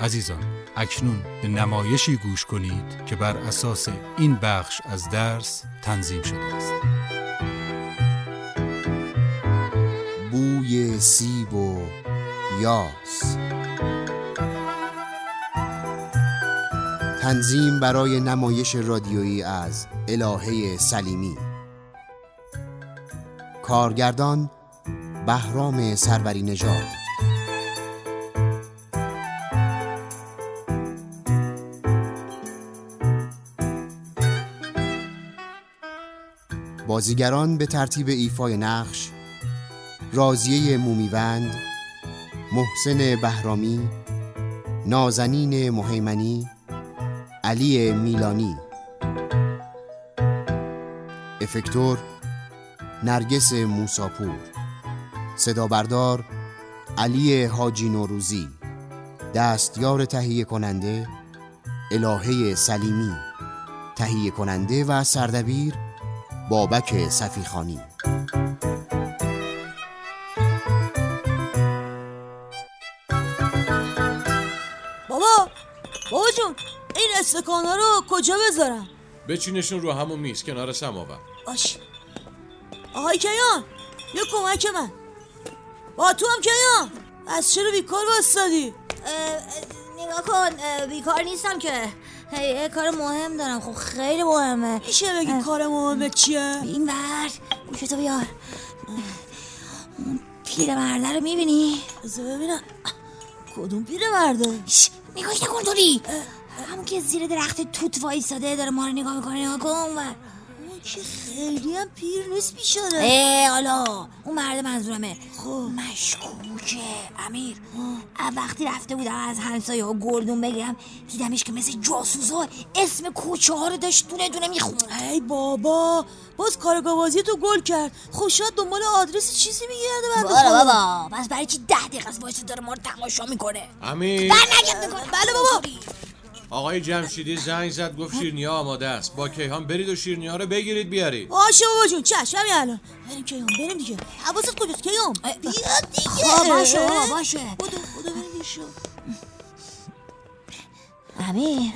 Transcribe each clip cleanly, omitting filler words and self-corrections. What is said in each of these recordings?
عزیزان، اکنون به نمایشی گوش کنید که بر اساس این بخش از درس تنظیم شده است. بوی سیب و یاس. تنظیم برای نمایش رادیویی از الهه سلیمی. کارگردان بهرام سروری نژاد. بازیگران به ترتیب ایفای نقش: راضیه مومیوند، محسن بهرامی، نازنین مهیمنی، علی میلانی. افکتور نرگس موساپور. صدا بردار علی حاجی نوروزی. دستیار تهیه کننده الهه سلیمی. تهیه کننده و سردبیر بابک صفیخانی. بابا جون، این استکانا رو کجا بذارم؟ بچینشون رو همون میز کنار سماور. باش. آهای کیان، یه کمک من. با تو هم کیان، از چرا بیکار واسطادی؟ نگاه کن، بیکار نیستم که. یه کار مهم دارم. خب خیلی مهمه. میشه بگی کار مهمه چیه؟ این ور گوشتو بیار. اون پیرمرده رو میبینی؟ بذار ببینم. کدوم پیرمرده؟ نگاهش نکن توری. همون که زیر درخت توت وایساده داره ما رو نگاه میکنه. نگاه کن اون که خیلی هم پیر نیست بیچاره. حالا اون مرد منظورمه. خب مشکوکه امیر. وقتی رفته بودم از همسایه ها گردون بگیرم دیدمش که مثل جاسوسا اسم کوچه ها رو داشت دونه دونه میخوند. ای بابا، باز کارگاه بازی تو گل کرد. خب شاید دنبال آدرس چیزی میگرده. بابا بس برای چی 10 دقیقه از وایس داره ما رو تماشا میکنه؟ امیر. بله بابا. آقای جمشیدی زنگ زد گفت شیرینی‌ها آماده است. با کیهان برید و شیرینی‌ها رو بگیرید بیارید. باشه بابا جون، چشم. همین الان بریم کیهان، بریم دیگه. حواست کجاست کیهان؟ بیا دیگه. باشه. بودو بریم بیشو. امیر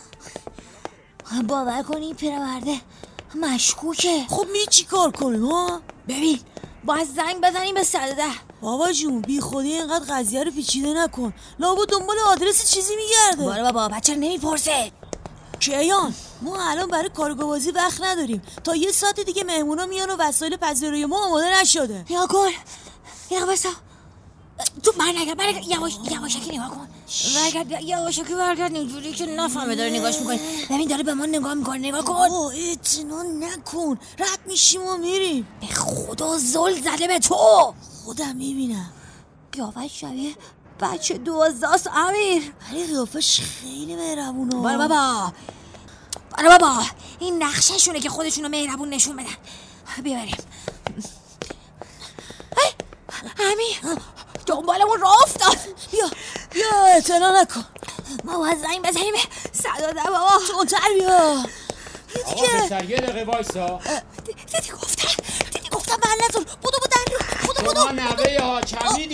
باور کنی این پیرمرده مشکوکه. خب چی کار کنیم ها؟ ببین باید زنگ بزنیم به 110. بابا جون بی خودی اینقدر قضیه رو پیچیده نکن. لابد دنبال آدرس چیزی میگرده. باره بابا بچه نمیپرسه. کیان، ما الان برای کارگاه بازی وقت نداریم. تا 1 ساعت دیگه مهمونا میان و وسایل پذیرایی ما آماده نشده. نگاه کن. یه بسا تو برگرد یواشکی نگاه کن. یواشکی برگرد اینجوری که نفهمه داره نگاش میکنه. ببین داره به ما نگاه میکنه. نگاه کن. اطمینان نکن، رد میشیم و میریم. به خدا زل زده به تو. خودم میبینم قیافش شبیه بچه 12 است امیر. ولی قیافش خیلی مهربونه. باره بابا این نقشه شونه که خودشونو مهربون نشون بدن. بیاریم. امیر دنبالمون راه افتاد. بیا اطلاع نکن. ما باید زنگ بزنیم 110 بابا. جونتر بیا. آقا پسر یه دقیقه وایسا. دیدی گفتم بله نزور. بودو بودو. شما نوه حاکمیدی؟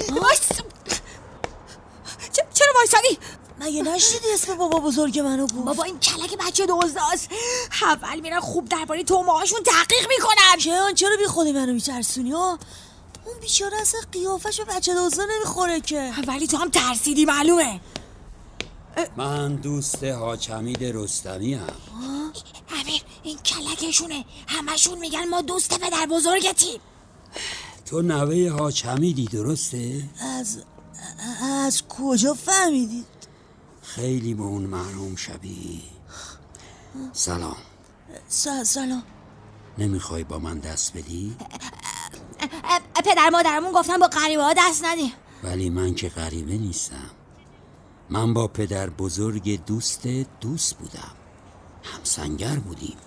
چرا وایسادی؟ مگه نشنیدی اسم بابا بزرگ منو گفت؟ بابا این کلک بچه 12 است. اول میرن خوب درباره تومه‌هاشون تحقیق میکنن. کیان چرا بی خودی منو میترسونی ها؟ اون بیچاره اصلا قیافش به بچه 12 نمیخوره که. ولی تو هم ترسیدی معلومه. من دوست حاکمید رستمی ام. امیر این کلکشونه. همشون میگن ما دوست پدر بزرگتیم. تو نوه حاکمیدی درسته؟ از کجا فهمیدید؟ خیلی به اون مرحوم شبیه. سلام. سلام. نمیخوای با من دست بدی؟ پدر مادرمون گفتن با غریبه ها دست ندیم. ولی من که غریبه نیستم. من با پدر بزرگ دوست بودم. همسنگر بودیم.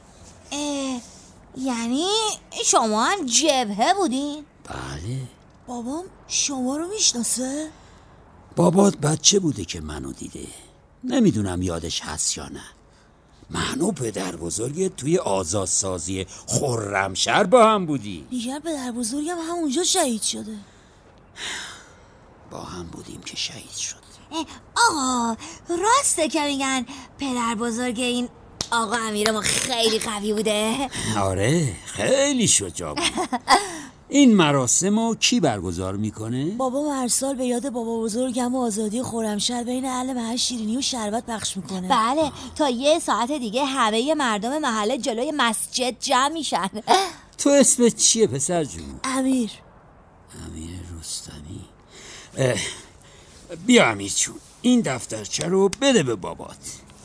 یعنی شما هم جبهه بودین؟ بله. بابام شما رو میشناسه؟ بابات بچه بوده که منو دیده. نمیدونم یادش هست یا نه. من و پدر بزرگ توی آزادسازی خرمشهر با هم بودی. دیگر پدر بزرگم همونجا شهید شده. با هم بودیم که شهید شد. آقا راسته که میگن پدر بزرگ این آقا امیر ما خیلی قوی بوده؟ آره خیلی شجاع بود. این مراسمو کی برگزار میکنه؟ بابام هر سال به یاد بابا بزرگم و آزادی خرمشهر بین اهل محل شیرینی و شربت پخش میکنه. بله تا 1 ساعت دیگه همه مردم محله جلوی مسجد جمع میشن. تو اسمت چیه پسر جون؟ امیر رستمی. بیا امیر جون این دفترچه رو بده به بابات.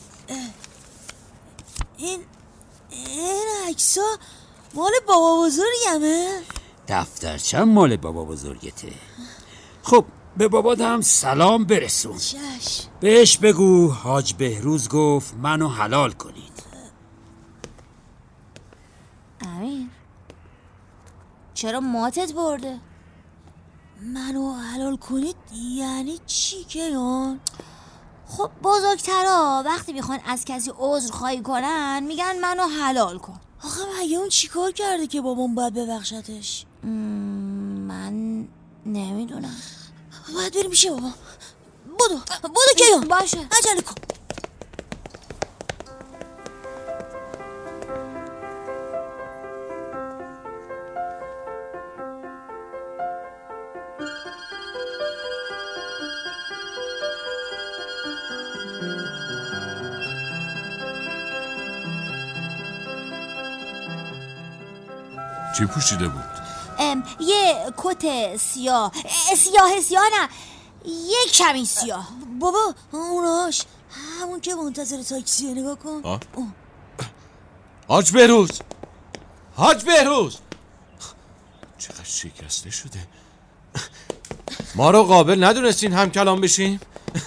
این عکسا مال بابا بزرگمه؟ دفترچه مال بابا بزرگته. خب به بابات هم سلام برسون. چشم. بهش بگو حاج بهروز گفت منو حلال کنید. امیر چرا ماتت برده؟ منو حلال کنید یعنی چی کیان؟ خب بزرگترا وقتی میخوان از کسی عذرخواهی کنن میگن منو حلال کن. آخه مگه اون چی کار کرده که بابام باید ببخشتش؟ من نمیدونم. باید بریم پیش بابا. بدو کیان. باشه عجله کن. چی پوشیده بود؟ یه کت سیاه نه یک کمی سیاه. بابا اوناش همون که منتظر تاکسیه. نگاه کن. حاج بهروز چقدر شکسته شده. ما رو قابل ندونستین هم کلام بشیم؟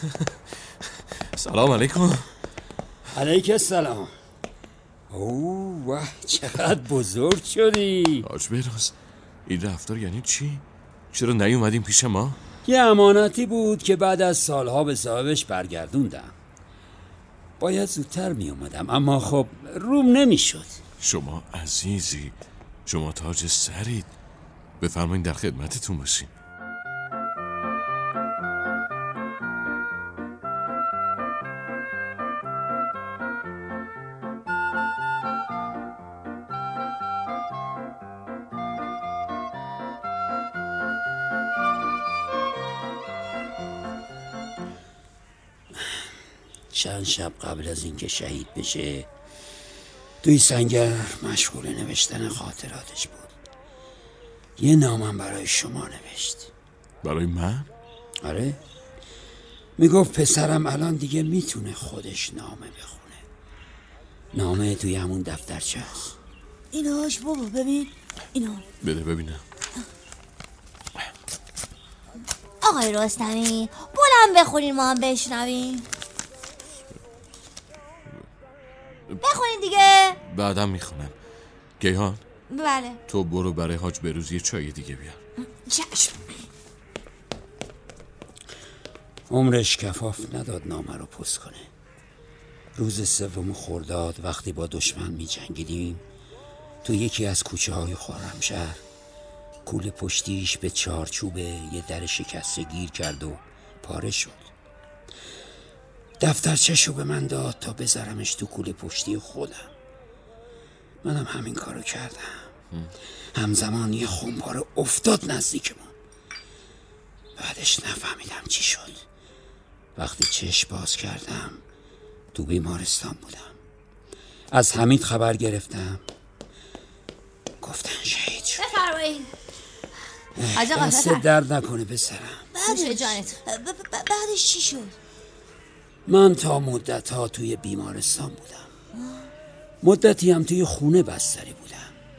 سلام علیکم. علیکم السلام. اوه چقدر بزرگ شدی. حاج بهروز این رفتار یعنی چی؟ چرا نیومدین پیش ما؟ یه امانتی بود که بعد از سالها به صاحبش برگردوندم. باید زودتر می اومدم اما خب روم نمیشد. شما عزیزی، شما تاج سرید. بفرمایین در خدمتتون باشیم. چند شب قبل از اینکه شهید بشه توی سنگر مشغول نوشتن خاطراتش بود. یه نامم برای شما نوشت. برای من؟ آره میگفت پسرم الان دیگه میتونه خودش نامه بخونه. نامه توی همون دفترچه هست. ایناش بابا ببین. اینا بده ببینم. آقای رستمی بلند بخونین ما هم بشنویم. بخونین دیگه. بعدم میخونم. گیهان بله تو برو برای حاج بهروز یه چای دیگه بیار. چشم. عمرش کفاف نداد نامه رو پست کنه. روز 3 خرداد وقتی با دشمن می جنگیدیم تو یکی از کوچه های خرمشهر کوله پشتیش به چارچوب یه در شکسته گیر کرد و پاره شد. دفترچه‌شو به من داد تا بذارمش تو کوله پشتی خودم. منم همین کارو کردم. همزمان یه خمپاره افتاد نزدیکمون. بعدش نفهمیدم چی شد. وقتی چشم باز کردم تو بیمارستان بودم. از حمید خبر گرفتم. گفتن شهید شد. بفرمایید. دست درد نکنه پسرم. بعدش چی شد؟ من تا مدت‌ها توی بیمارستان بودم. مدتی هم توی خونه بستری بودم.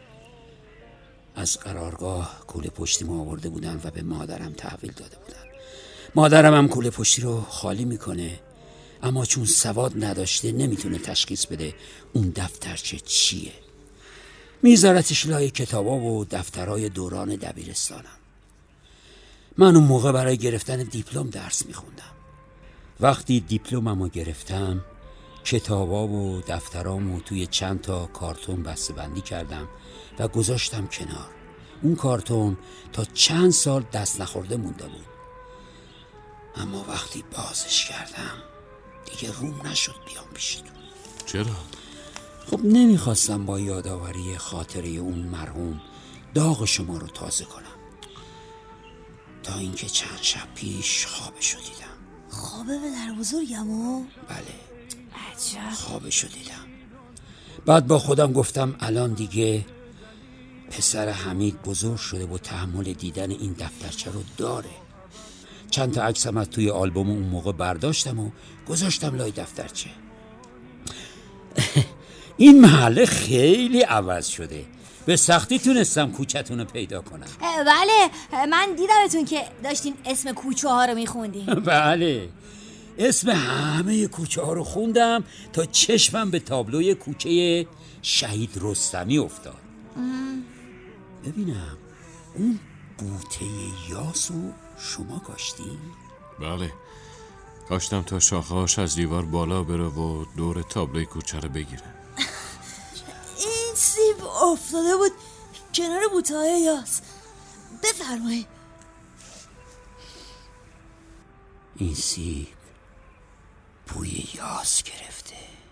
از قرارگاه کوله پشتی ما آورده بودن و به مادرم تحویل داده بودن. مادرم هم کوله پشتی رو خالی میکنه اما چون سواد نداشته نمیتونه تشخیص بده اون دفترچه چیه. میذارتش لای کتابا و دفترای دوران دبیرستانم. من اون موقع برای گرفتن دیپلم درس میخوندم. وقتی دیپلممو گرفتم کتابا و دفترامو توی چند تا کارتون بسته‌بندی کردم و گذاشتم کنار. اون کارتون تا چند سال دست نخورده مونده بود. اما وقتی بازش کردم دیگه روم نشد بیام پیشتون. چرا؟ خب نمیخواستم با یادآوری خاطره اون مرحوم داغ شما رو تازه کنم، تا اینکه چند شب پیش خوابشو دیدم. خوابه پدر بزرگمو؟ بله عجب. خوابشو دیدم. بعد با خودم گفتم الان دیگه پسر حمید بزرگ شده و تحمل دیدن این دفترچه رو داره. چند تا عکسم از توی آلبوم اون موقع برداشتم و گذاشتم لای دفترچه. این محله خیلی عوض شده، به سختی تونستم کوچه‌تون رو پیدا کنم. بله من دیدمتون که داشتین اسم کوچه ها رو میخوندین. بله اسم همه کوچه ها رو خوندم تا چشمم به تابلوی کوچه شهید رستمی افتاد. ببینم اون بوته یاسو شما کاشتین؟ بله کاشتم تا شاخه‌هاش از دیوار بالا بره و دور تابلوی کوچه رو بگیره. این سیب افتاده بود کنار بوته‌های یاس. بفرمایید. این سیب بوی یاس گرفته.